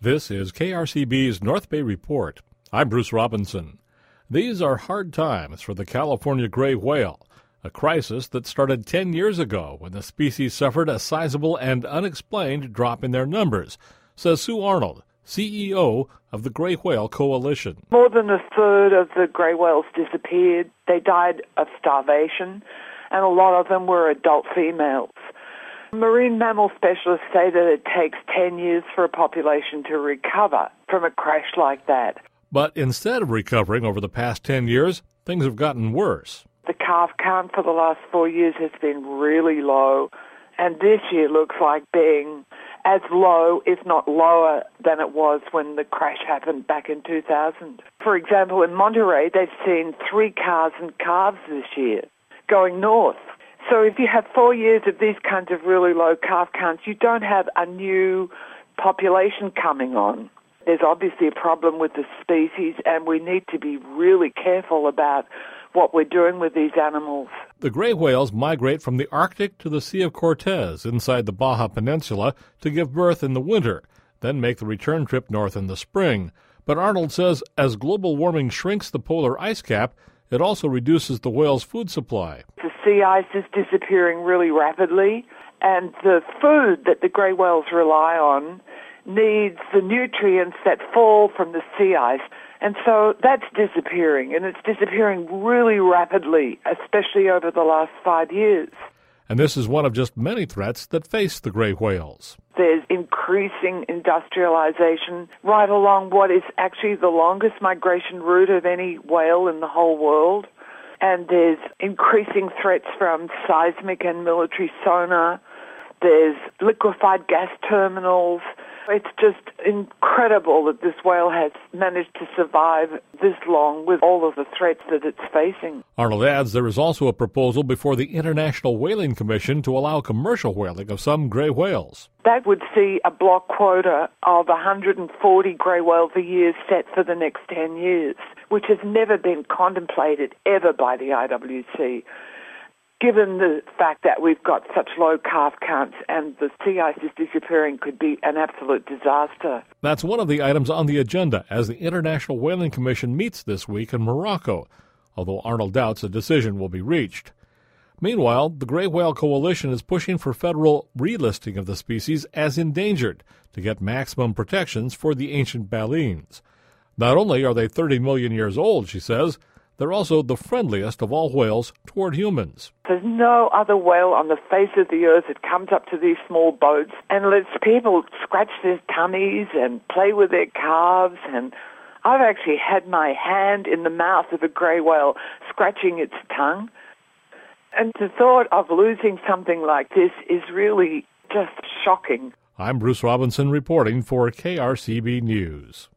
This is KRCB's North Bay Report. I'm Bruce Robinson. These are hard times for the California gray whale, a crisis that started 10 years ago when the species suffered a sizable and unexplained drop in their numbers, says Sue Arnold, CEO of the Gray Whale Coalition. More than a third of the gray whales disappeared. They died of starvation, and a lot of them were adult females. Marine mammal specialists say that it takes 10 years for a population to recover from a crash like that. But instead of recovering over the past 10 years, things have gotten worse. The calf count for the last 4 years has been really low, and this year looks like being as low, if not lower, than it was when the crash happened back in 2000. For example, in Monterey, they've seen 3 calves and calves this year going north. So if you have 4 years of these kinds of really low calf counts, you don't have a new population coming on. There's obviously a problem with the species, and we need to be really careful about what we're doing with these animals. The gray whales migrate from the Arctic to the Sea of Cortez inside the Baja Peninsula to give birth in the winter, then make the return trip north in the spring. But Arnold says as global warming shrinks the polar ice cap, it also reduces the whale's food supply. The sea ice is disappearing really rapidly, and the food that the gray whales rely on needs the nutrients that fall from the sea ice. And so that's disappearing, and it's disappearing really rapidly, especially over the last 5 years. And this is one of just many threats that face the gray whales. There's increasing industrialization right along what is actually the longest migration route of any whale in the whole world. And there's increasing threats from seismic and military sonar. There's liquefied gas terminals. It's just incredible that this whale has managed to survive this long with all of the threats that it's facing. Arnold adds there is also a proposal before the International Whaling Commission to allow commercial whaling of some gray whales. That would see a block quota of 140 gray whales a year set for the next 10 years, which has never been contemplated ever by the IWC. Given the fact that we've got such low calf counts and the sea ice is disappearing, could be an absolute disaster. That's one of the items on the agenda as the International Whaling Commission meets this week in Morocco, although Arnold doubts a decision will be reached. Meanwhile, the Gray Whale Coalition is pushing for federal relisting of the species as endangered to get maximum protections for the ancient ballenes. Not only are they 30 million years old, she says, they're also the friendliest of all whales toward humans. There's no other whale on the face of the earth that comes up to these small boats and lets people scratch their tummies and play with their calves. And I've actually had my hand in the mouth of a gray whale scratching its tongue. And the thought of losing something like this is really just shocking. I'm Bruce Robinson reporting for KRCB News.